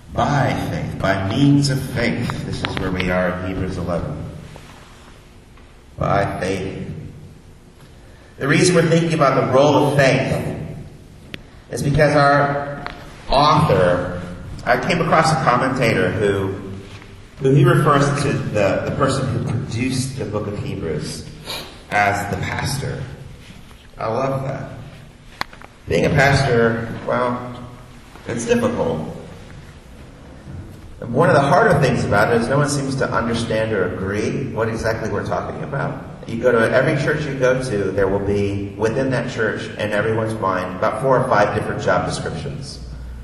By faith, by means of faith. This is where we are in Hebrews 11. By faith. The reason we're thinking about the role of faith is because our author, I came across a commentator who he refers to the person who produced the book of Hebrews as the pastor. I love that. Being a pastor, well, it's difficult. And one of the harder things about it is no one seems to understand or agree what exactly we're talking about. You go to every church you go to, there will be, within that church, in everyone's mind, about 4 or 5 different job descriptions.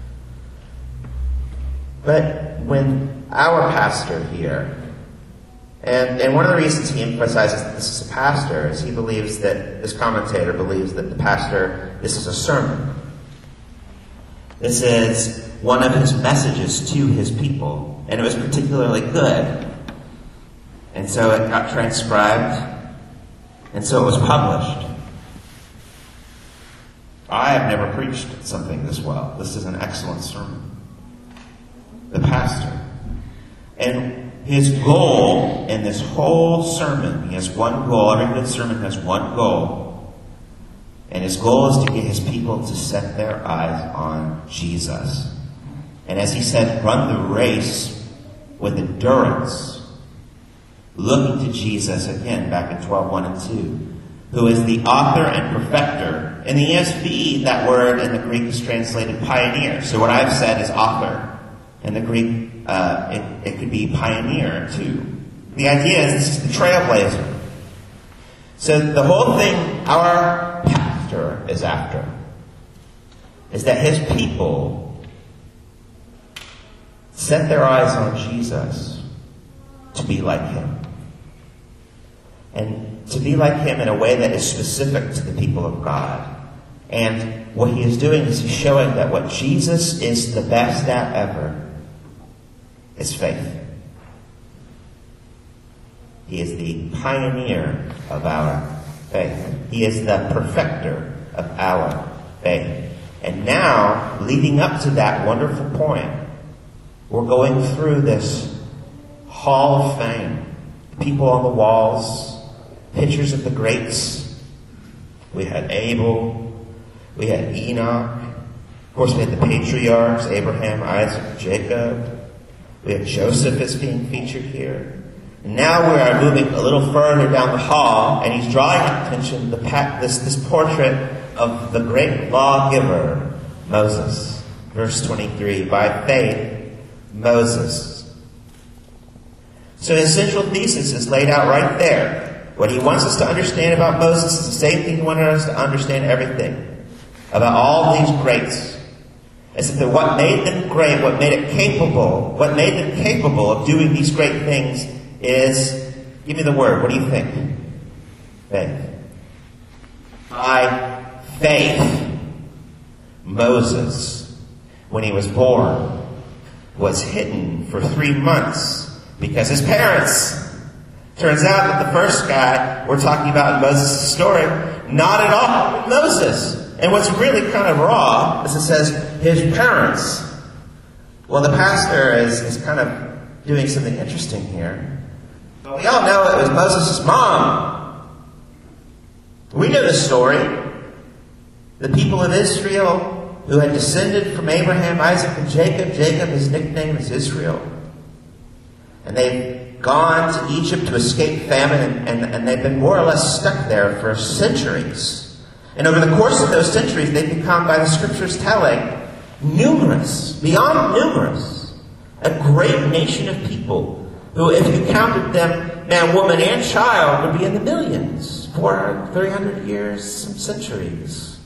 But when our pastor here, and one of the reasons he emphasizes that this is a pastor is he believes that, this commentator believes that the pastor, this is a sermon. This is one of his messages to his people, and it was particularly good. And so it got transcribed, and so it was published. I have never preached something this well. This is an excellent sermon. The pastor. And his goal in this whole sermon, he has one goal. Every good sermon has one goal. And his goal is to get his people to set their eyes on Jesus. And as he said, run the race with endurance, looking to Jesus, again, back in 12:1 and 2, who is the author and perfecter. In the ESV, that word in the Greek is translated pioneer. So what I've said is author. In the Greek, it could be pioneer, too. The idea is this is the trailblazer. So the whole thing our pastor is after is that his people set their eyes on Jesus to be like him. And to be like him in a way that is specific to the people of God. And what he is doing is he's showing that what Jesus is the best at ever is faith. He is the pioneer of our faith. He is the perfecter of our faith. And now, leading up to that wonderful point, we're going through this hall of fame. People on the walls, pictures of the greats. We had Abel. We had Enoch. Of course, we had the patriarchs, Abraham, Isaac, Jacob. We have Joseph is being featured here. And now we are moving a little further down the hall, and he's drawing our attention to this portrait of the great lawgiver, Moses. Verse 23, by faith, Moses. So his central thesis is laid out right there. What he wants us to understand about Moses is the same thing he wanted us to understand everything about all these greats. Is that what made them great, what made them capable of doing these great things is, give me the word, what do you think? Faith. By faith, Moses, when he was born, was hidden for 3 months because his parents. Turns out that the first guy we're talking about in Moses' story, not at all Moses. And what's really kind of raw is it says his parents. Well, the pastor is kind of doing something interesting here. But we all know it was Moses' mom. We know the story. The people of Israel who had descended from Abraham, Isaac, and Jacob. Jacob, his nickname is Israel. And they've gone to Egypt to escape famine, and they've been more or less stuck there for centuries. And over the course of those centuries, they've become, by the Scriptures telling, numerous, beyond numerous, a great nation of people who, if you counted them, man, woman, and child, would be in the millions. 400, 300 years, some centuries.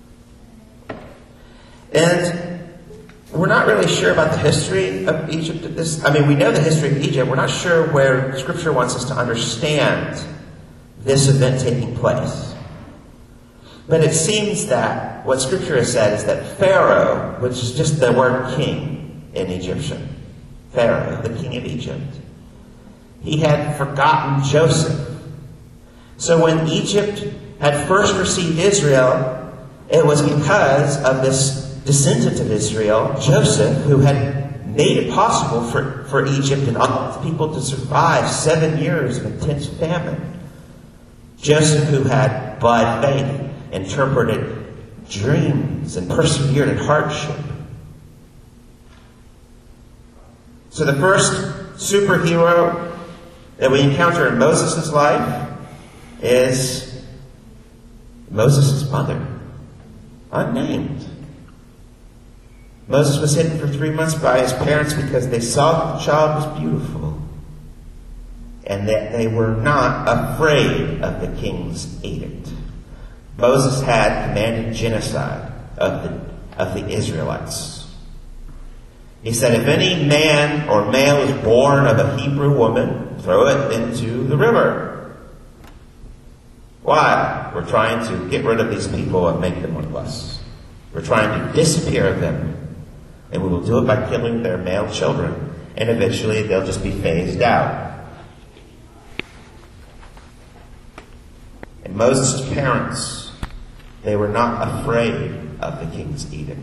And we're not really sure about the history of Egypt at this. I mean, we know the history of Egypt. We're not sure where Scripture wants us to understand this event taking place. But it seems that what Scripture has said is that Pharaoh, which is just the word king in Egyptian, Pharaoh, the king of Egypt, he had forgotten Joseph. So when Egypt had first received Israel, it was because of this descendant of Israel, Joseph, who had made it possible for Egypt and all its people to survive 7 years of intense famine. Joseph, who had by faith interpreted dreams and persevered in hardship. So the first superhero that we encounter in Moses' life is Moses' mother, unnamed. Moses was hidden for 3 months by his parents because they saw that the child was beautiful and that they were not afraid of the king's edict. Moses had commanded genocide of the Israelites. He said, if any man or male is born of a Hebrew woman, throw it into the river. Why? We're trying to get rid of these people and make them one of us. We're trying to disappear them. And we will do it by killing their male children. And eventually they'll just be phased out. And Moses' parents, they were not afraid of the king's edict.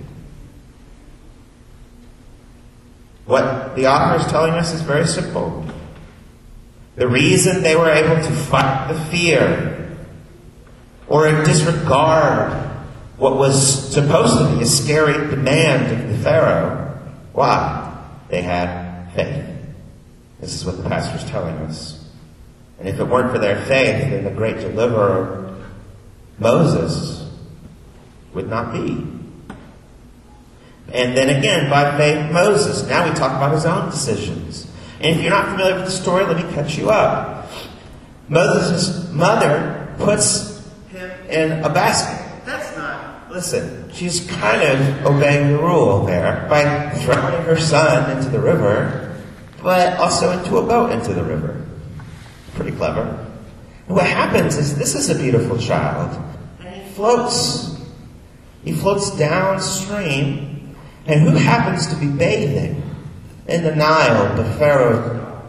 What the author is telling us is very simple. The reason they were able to fight the fear or disregard what was supposed to be a scary demand of the Pharaoh, why? They had faith. This is what the pastor is telling us. And if it weren't for their faith, then the great deliverer, Moses, would not be. And then again, by faith, Moses. Now we talk about his own decisions. And if you're not familiar with the story, let me catch you up. Moses' mother puts him in a basket. Listen, she's kind of obeying the rule there by throwing her son into the river, but also into a boat into the river. Pretty clever. And what happens is this is a beautiful child, and he floats. He floats downstream, and who happens to be bathing in the Nile but Pharaoh's daughter?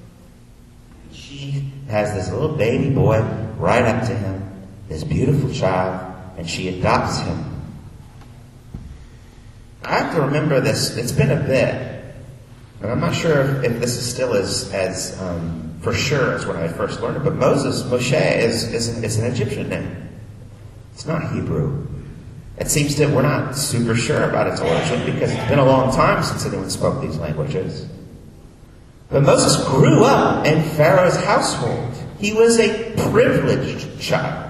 She has this little baby boy right up to him, this beautiful child, and she adopts him. I have to remember this. It's been a bit, and I'm not sure if this is still as for sure as when I first learned it. But Moshe is an Egyptian name. It's not Hebrew. It seems that we're not super sure about its origin because it's been a long time since anyone spoke these languages. But Moses grew up in Pharaoh's household. He was a privileged child.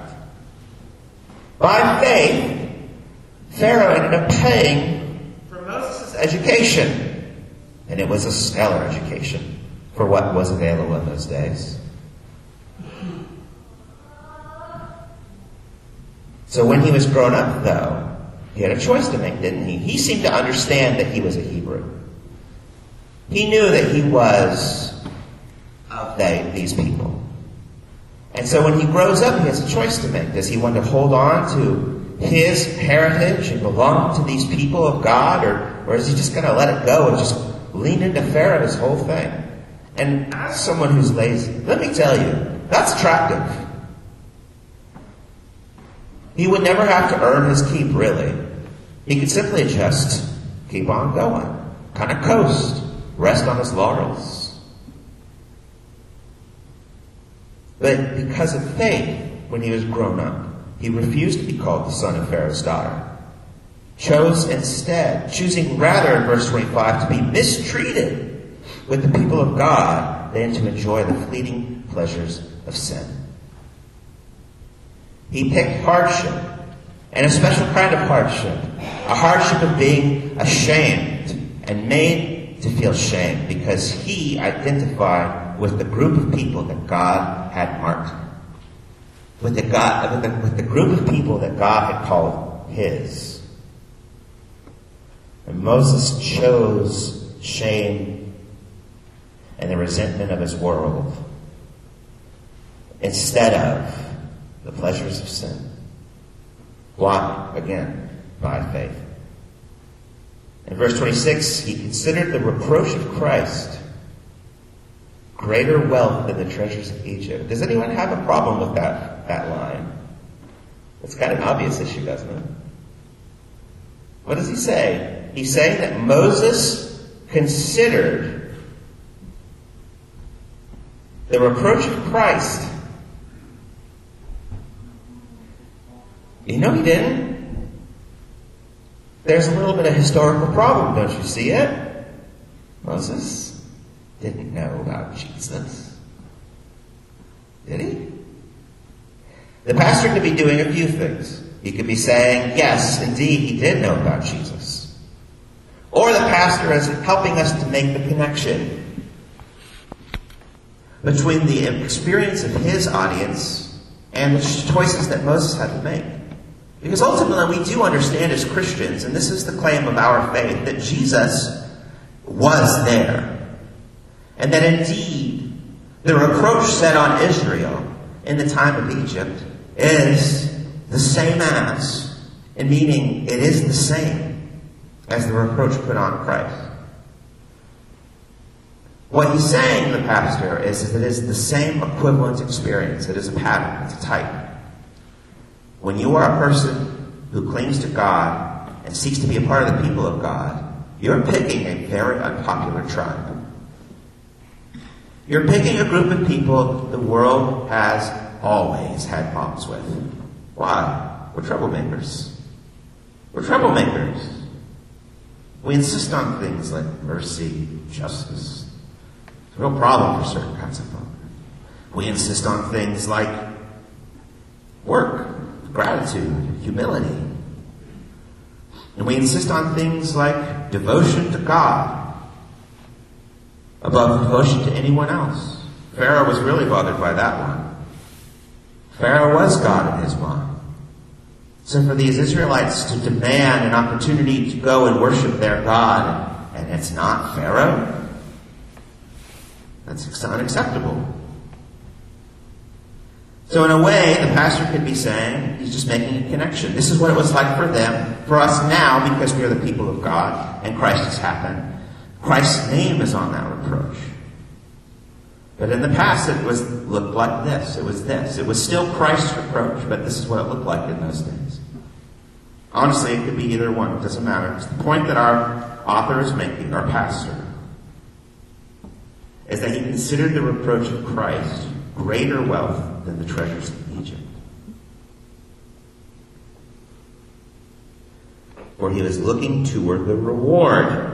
By faith, Pharaoh ended up paying for Moses' education. And it was a stellar education for what was available in those days. So when he was grown up, though, he had a choice to make, didn't he? He seemed to understand that he was a Hebrew. He knew that he was of these people. And so when he grows up, he has a choice to make. Does he want to hold on to his heritage and belong to these people of God? Or is he just going to let it go and just lean into Pharaoh's whole thing? And as someone who's lazy, let me tell you, that's attractive. He would never have to earn his keep, really. He could simply just keep on going, kind of coast, rest on his laurels. But because of faith, when he was grown up, he refused to be called the son of Pharaoh's daughter. Chose instead, choosing rather in verse 25 to be mistreated with the people of God than to enjoy the fleeting pleasures of sin. He picked hardship, and a special kind of hardship, a hardship of being ashamed and made to feel shame because he identified with the group of people that God had marked, with the group of people that God had called his. And Moses chose shame and the resentment of his world instead of the pleasures of sin. Why? Again, by faith. In verse 26, he considered the reproach of Christ greater wealth than the treasures of Egypt. Does anyone have a problem with that line? It's kind of an obvious issue, doesn't it? What does he say? He's saying that Moses considered the reproach of Christ. You know he didn't. There's a little bit of historical problem, don't you see it? Moses didn't know about Jesus. Did he? The pastor could be doing a few things. He could be saying, yes, indeed, he did know about Jesus. Or the pastor is helping us to make the connection between the experience of his audience and the choices that Moses had to make. Because ultimately we do understand as Christians, and this is the claim of our faith, that Jesus was there. And that indeed, the reproach set on Israel in the time of Egypt is the same as, and meaning it is the same as the reproach put on Christ. What he's saying, the pastor, is that it is the same equivalent experience. It is a pattern. It's a type. When you are a person who clings to God and seeks to be a part of the people of God, you're picking a very unpopular tribe. You're picking a group of people the world has always had problems with. Why? We're troublemakers. We're troublemakers. We insist on things like mercy, justice. It's a real problem for certain kinds of folk. We insist on things like work, gratitude, humility. And we insist on things like devotion to God above devotion to anyone else. Pharaoh was really bothered by that one. Pharaoh was God in his mind. So for these Israelites to demand an opportunity to go and worship their God, and it's not Pharaoh, that's unacceptable. So in a way, the pastor could be saying, he's just making a connection. This is what it was like for them. For us now, because we are the people of God, and Christ has happened, Christ's name is on that reproach. But in the past, it looked like this. It was this. It was still Christ's reproach, but this is what it looked like in those days. Honestly, it could be either one. It doesn't matter. It's the point that our author is making, our pastor, is that he considered the reproach of Christ greater wealth than the treasures of Egypt. For he was looking toward the reward.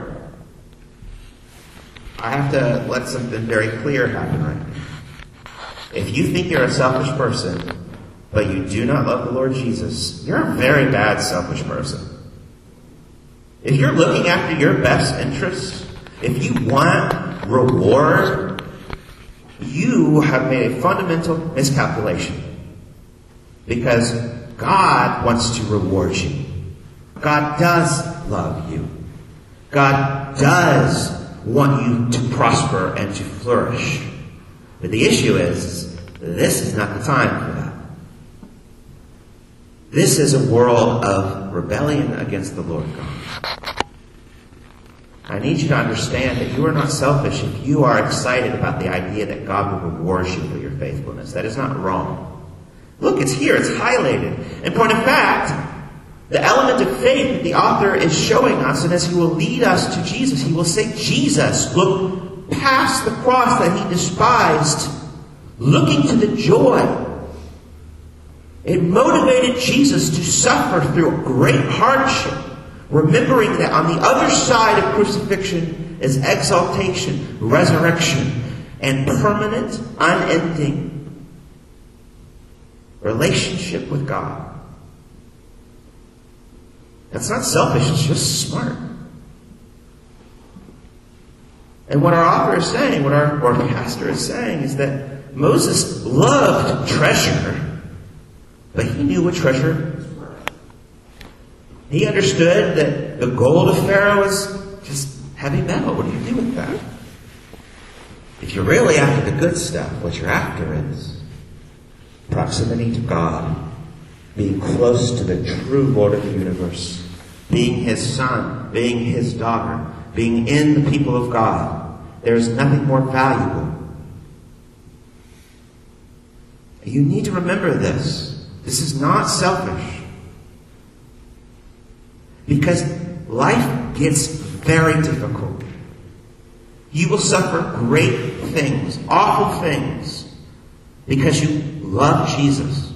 I have to let something very clear happen right now. If you think you're a selfish person, but you do not love the Lord Jesus, you're a very bad selfish person. If you're looking after your best interests, if you want reward, you have made a fundamental miscalculation. Because God wants to reward you. God does love you. God does want you to prosper and to flourish. But the issue is, this is not the time for that. This is a world of rebellion against the Lord God. I need you to understand that you are not selfish if you are excited about the idea that God will reward you for your faithfulness. That is not wrong. Look, it's here. It's highlighted. In point of fact, the element of faith that the author is showing us, and as he will lead us to Jesus, he will say, Jesus, look past the cross that he despised, looking to the joy. It motivated Jesus to suffer through great hardship, remembering that on the other side of crucifixion is exaltation, resurrection, and permanent, unending relationship with God. That's not selfish, it's just smart. And what our author is saying, what our pastor is saying, is that Moses loved treasure, but he knew what treasure was worth. He understood that the gold of Pharaoh is just heavy metal. What do you do with that? If you're really after the good stuff, what you're after is proximity to God, being close to the true Lord of the universe, being his son, being his daughter, being in the people of God. There is nothing more valuable. You need to remember this. This is not selfish. Because life gets very difficult. You will suffer great things, awful things, because you love Jesus.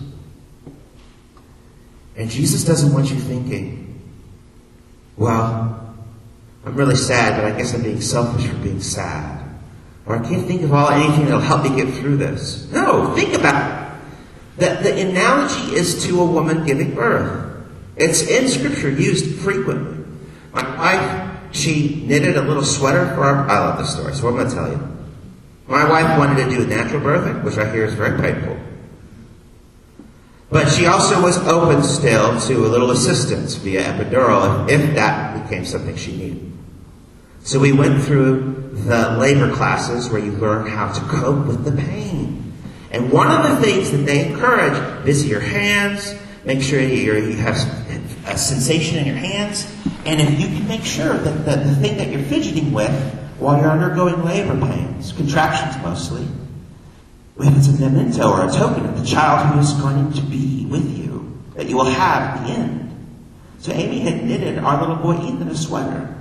And Jesus doesn't want you thinking, well, I'm really sad, but I guess I'm being selfish for being sad. Or I can't think of anything that'll help me get through this. No, think about it. The analogy is to a woman giving birth. It's in Scripture used frequently. My wife, she knitted a little sweater for our... I love this story, so what I'm going to tell you. My wife wanted to do natural birthing, which I hear is very painful. But she also was open still to a little assistance via epidural if that became something she needed. So we went through the labor classes where you learn how to cope with the pain. And one of the things that they encourage, busy your hands, make sure you have a sensation in your hands, and if you can make sure that the thing that you're fidgeting with while you're undergoing labor pains, contractions mostly, if it's a memento or a token of the child who is going to be with you, that you will have at the end. So Amy had knitted our little boy Ethan a sweater.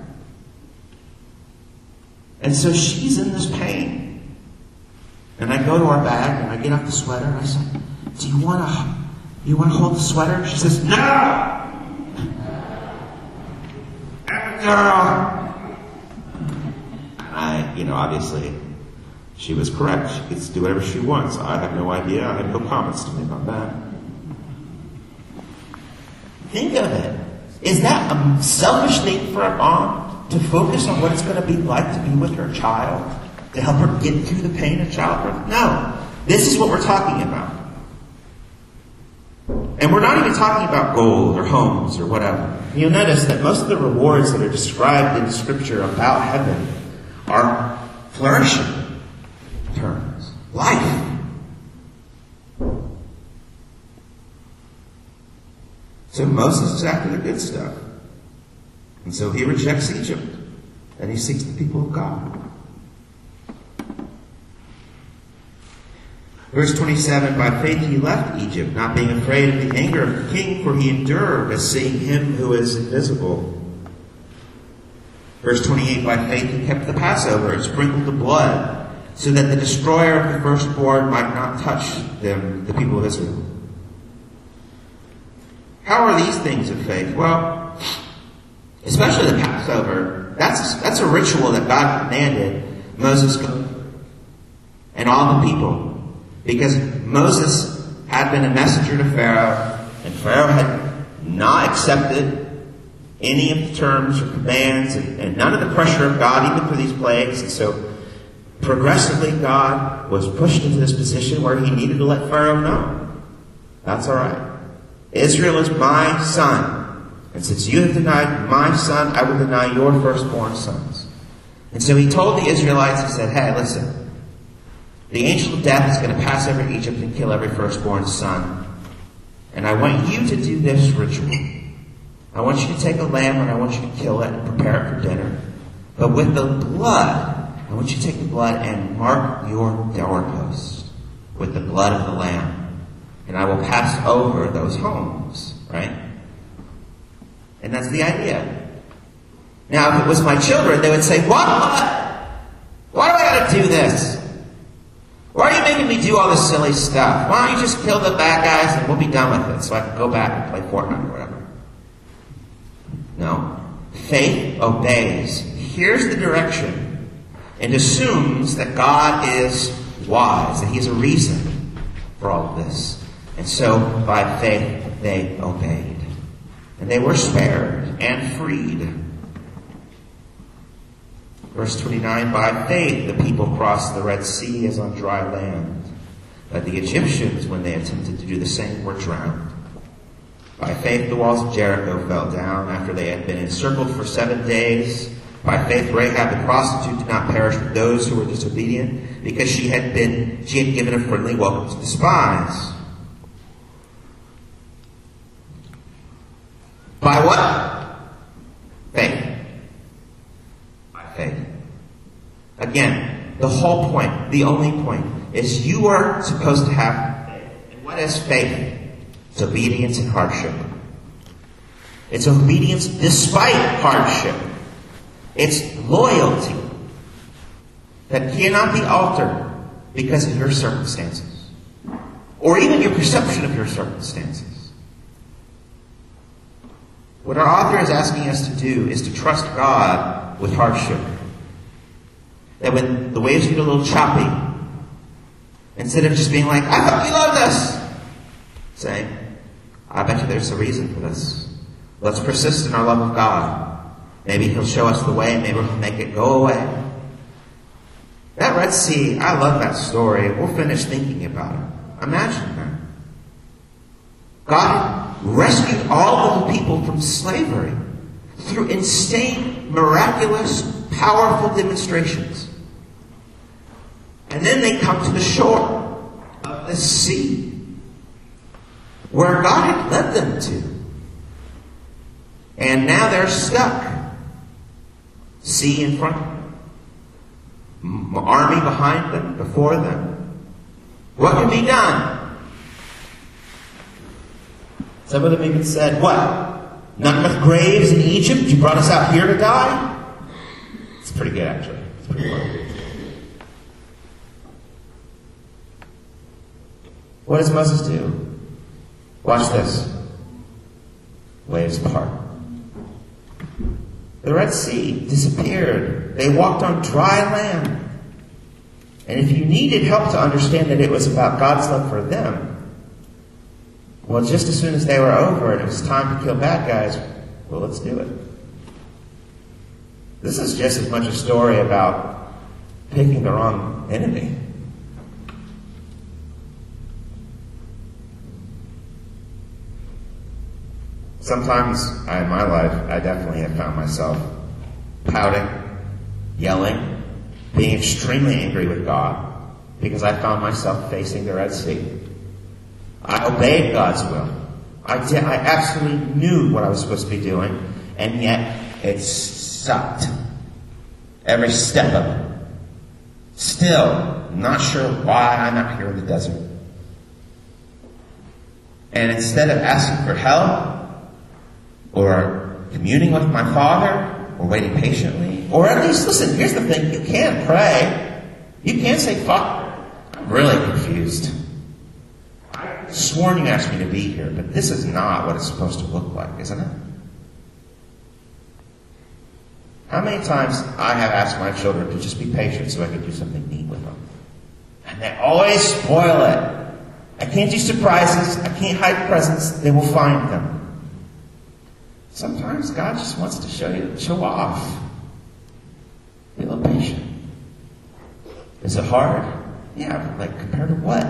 And so she's in this pain. And I go to our bag and I get out the sweater and I say, do you want to hold the sweater? She says, no! Girl! Obviously, she was correct. She gets to do whatever she wants. I have no idea. I have no comments to make on that. Think of it. Is that a selfish thing for a mom to focus on what it's going to be like to be with her child? To help her get through the pain of childbirth? No. This is what we're talking about. And we're not even talking about gold or homes or whatever. You'll notice that most of the rewards that are described in Scripture about heaven are flourishing terms. Life. So Moses is after the good stuff. And so he rejects Egypt. And he seeks the people of God. Verse 27, by faith he left Egypt, not being afraid of the anger of the king, for he endured as seeing him who is invisible. Verse 28, by faith he kept the Passover and sprinkled the blood, so that the destroyer of the firstborn might not touch them, the people of Israel. How are these things of faith? Well, especially the Passover, that's a ritual that God commanded Moses go through, and all the people. Because Moses had been a messenger to Pharaoh, and Pharaoh had not accepted any of the terms or commands and none of the pressure of God, even for these plagues. And so progressively God was pushed into this position where he needed to let Pharaoh know. That's all right. Israel is my son. And since you have denied my son, I will deny your firstborn sons. And so he told the Israelites, he said, hey, listen. The angel of death is going to pass over Egypt and kill every firstborn son. And I want you to do this ritual. I want you to take a lamb and I want you to kill it and prepare it for dinner. But with the blood, I want you to take the blood and mark your doorpost with the blood of the lamb. And I will pass over those homes, right? And that's the idea. Now, if it was my children, they would say, what? Why do I got to do this? Why are you making me do all this silly stuff? Why don't you just kill the bad guys and we'll be done with it so I can go back and play Fortnite or whatever? No. Faith obeys, hears the direction, and assumes that God is wise, that He's a reason for all of this. And so, by faith, they obeyed. And they were spared and freed. Verse 29, by faith the people crossed the Red Sea as on dry land. But the Egyptians, when they attempted to do the same, were drowned. By faith the walls of Jericho fell down after they had been encircled for 7 days. By faith Rahab the prostitute did not perish with those who were disobedient, because she had given a friendly welcome to the spies. By what? Faith. Faith. Again, the whole point, the only point, is you are supposed to have faith. And what is faith? It's obedience in hardship. It's obedience despite hardship. It's loyalty. that cannot be altered because of your circumstances, or even your perception of your circumstances. What our author is asking us to do is to trust God with hardship. That when the waves get a little choppy, instead of just being like, I hope you love this, saying, I bet you there's a reason for this. Let's persist in our love of God. Maybe He'll show us the way, maybe He'll make it go away. That Red Sea, I love that story. We'll finish thinking about it. Imagine that. God rescued all of the people from slavery through insane, miraculous, powerful demonstrations. And then they come to the shore of the sea where God had led them to. And now they're stuck. Sea in front of them. Army behind them, before them. What can be done? Some of them even said, what? Not enough graves in Egypt? You brought us out here to die? It's pretty good, actually. It's pretty fun. What does Moses do? Watch this. Waves part. The Red Sea disappeared. They walked on dry land. And if you needed help to understand that it was about God's love for them, well, just as soon as they were over and it was time to kill bad guys, well, let's do it. This is just as much a story about picking the wrong enemy. Sometimes in my life, I definitely have found myself pouting, yelling, being extremely angry with God because I found myself facing the Red Sea. I obeyed God's will. I absolutely knew what I was supposed to be doing, and yet it sucked. Every step of it. Still, not sure why I'm out here in the desert. And instead of asking for help, or communing with my Father, or waiting patiently, or at least, listen, here's the thing, you can pray. You can say, Father, I'm really confused. I sworn you asked me to be here, but this is not what it's supposed to look like, isn't it? How many times I have asked my children to just be patient so I can do something neat with them? And they always spoil it. I can't do surprises. I can't hide presents. They will find them. Sometimes God just wants to show off. Be a little patient. Is it hard? Yeah, but like compared to what?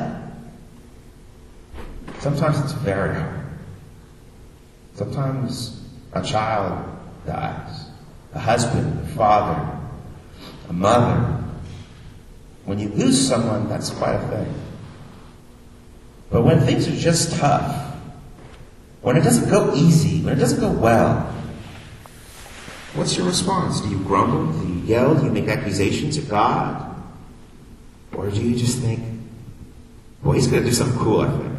Sometimes it's very hard. Sometimes a child dies. A husband, a father, a mother. When you lose someone, that's quite a thing. But when things are just tough, when it doesn't go easy, when it doesn't go well, what's your response? Do you grumble? Do you yell? Do you make accusations at God? Or do you just think, boy, He's going to do something cool, I think.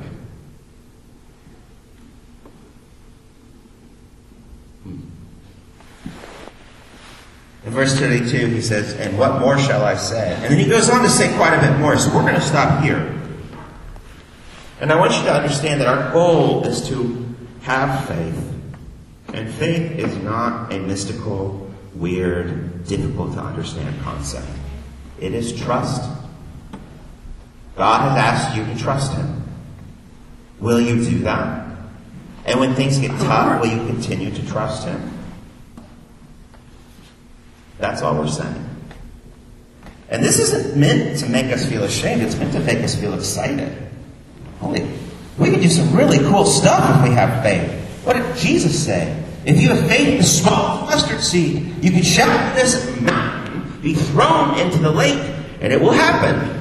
In verse 32, he says, and what more shall I say? And then he goes on to say quite a bit more, so we're going to stop here. And I want you to understand that our goal is to have faith. And faith is not a mystical, weird, difficult to understand concept. It is trust. God has asked you to trust Him. Will you do that? And when things get tough, will you continue to trust Him? That's all we're saying. And this isn't meant to make us feel ashamed. It's meant to make us feel excited. Holy, we can do some really cool stuff if we have faith. What did Jesus say? If you have faith the small as mustard seed, you can shout to this mountain, be thrown into the lake, and it will happen.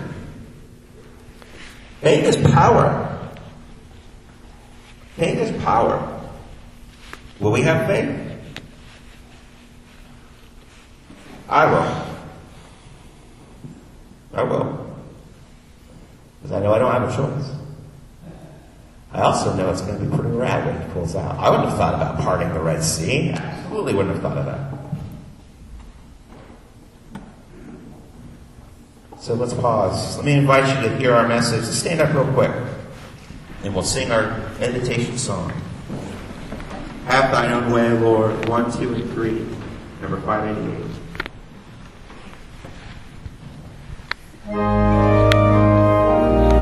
Faith is power. Faith is power. Will we have faith? I will. I will. Because I know I don't have a choice. I also know it's going to be pretty rad when He pulls out. I wouldn't have thought about parting the Red Sea. I absolutely wouldn't have thought of that. So let's pause. Let me invite you to hear our message. Stand up real quick, and we'll sing our invitation song. Have thine own way, Lord. 1, 2, and 3. Number 588.